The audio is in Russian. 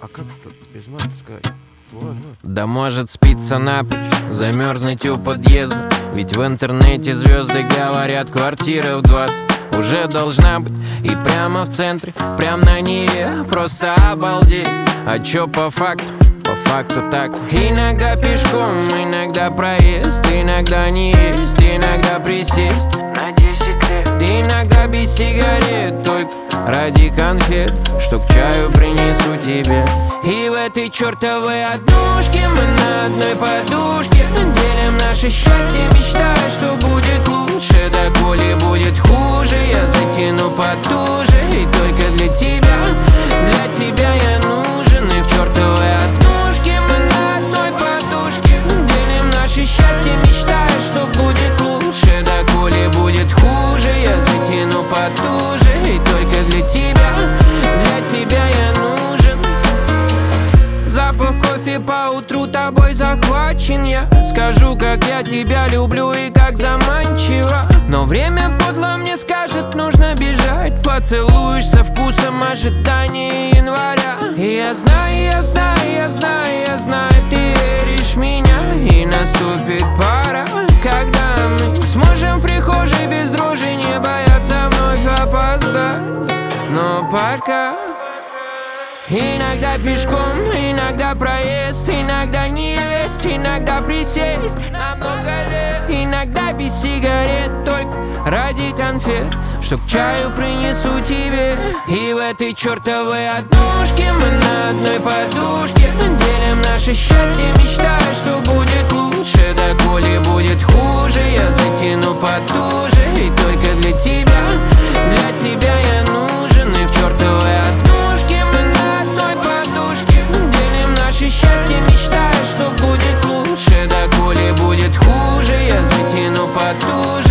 А как тут без мата сказать? Сложно. Да может спиться напрочь, замерзнуть у подъезда. Ведь в интернете звезды говорят, квартира в 20 уже должна быть. И прямо в центре, прям на Неве, просто обалдеть. А чё по факту? По факту так. Иногда пешком, иногда проезд, иногда не есть, иногда присесть на 10 лет. Иногда без сигарет, только ради конфет, что к чаю принесу тебе. И в этой чертовой однушке мы на одной подушке делим наше счастье, мечтая, что будет лучше. Да коли будет хуже, я затяну потуже. И только для тебя я нужен. И в чертовой однушке мы на одной подушке делим наше счастье, мечтая, что будет лучше. Да коли будет хуже, я затяну потуже. И только для тебя я нужен. Запах кофе по утру тобой захвачен. Я скажу, как я тебя люблю и как заманчиво. Но время подло мне скажет, нужно бежать. Поцелуешь со вкусом ожидания января. И я знаю, ты веришь в меня. И наступит пора, когда мы сможем в прихожей без дрожи не бояться вновь опоздать. Но пока иногда пешком, иногда проезд, иногда не есть, иногда присесть на много лет. Иногда без сигарет, только ради конфет, что к чаю принесу тебе. И в этой чертовой однушке мы на одной подушке делим наше счастье, мечтая, что будет лучше. Да коли будет хуже, я затяну потуже. И только для тебя я нужен. И в чертовой однушке мы на одной подушке делим наше счастье, мечтая, что будет лучше. Да коли будет хуже, я затяну потуже.